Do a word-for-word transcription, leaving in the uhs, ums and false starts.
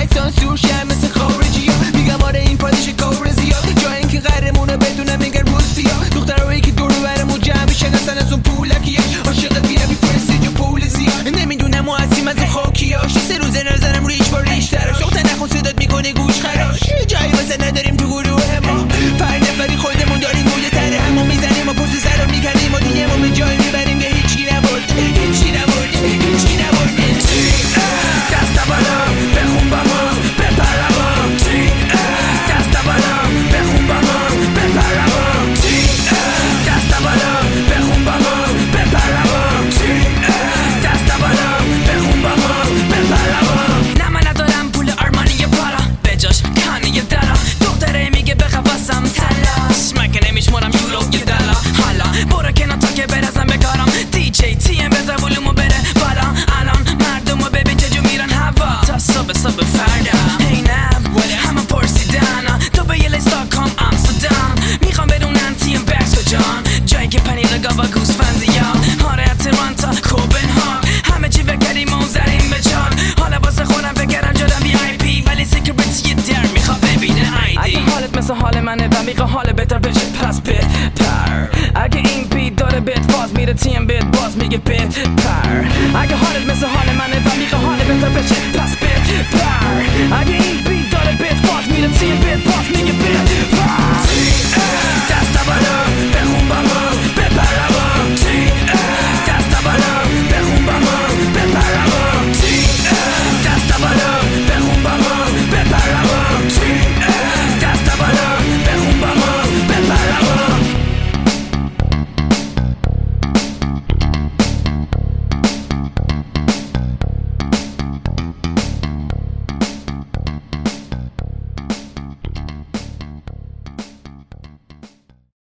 سانسور شم مثل خارجی ها. میگم آره این پادش کار زیاد جای اینکه قهرمونه بدونم میگن روسیا. دخترایی که دور و برمون جمع بشن اصلا از اون پولکیه. عاشق بیرمی پرسید و پول زیاد نمیدونم و هستیم از اون خاکیاش. سه روزه نظرم ریش با ریش تراش. دختر نخون صدات میکنه گوش خراش. جایی واسه نداریم تو گروه ما. پر نفری خودمون داریم گویه تره همو میزنیم و پشت سر رو میکنیم و دیگه ما به جای میبریم که هیچی نبود هیچی نبود هیچی نبود. دست بالا بخون با ما بپر با تی دست بالا بخون با ما بپر با تی دست بالا بخون با ما بپر با تی دست بالا بخون با ما بپر با. نه من ندارم پول آرمانی بالا بجاش کانه دلا. دختره میگه به قفصم تلاش مگه نمیشمارم یورو یه دلا. حالا برو کنار تا که برسم به کارم. دی جی تی ام بزن ولومو بره بالا. الان مردمو ببین چجور میرن هوا تا صبح صبح فردا. اینم همه پرسیدن تو به یه لیستاکام امستردام. میخوام بدونن تیم بکس کجان جایی که پنیر گاوا گوسفند زیاد. آره اتلانتا کوپنهاگ همه چی بگریم و زریم به جان. حالا واسه خودم بگرم جادم وی آی پی ولی سیکریتی در میخوام ببینه آیدی. اگه حالت مثل حال منه و میخواه حال بهتر بشه پس بپر. اگه این بیت داره بیت باز میره تیم بیت باز میگه بیت پر. اگه حالت مثل حال منه و میخواه حال بهتر بشه پس بپر. اگه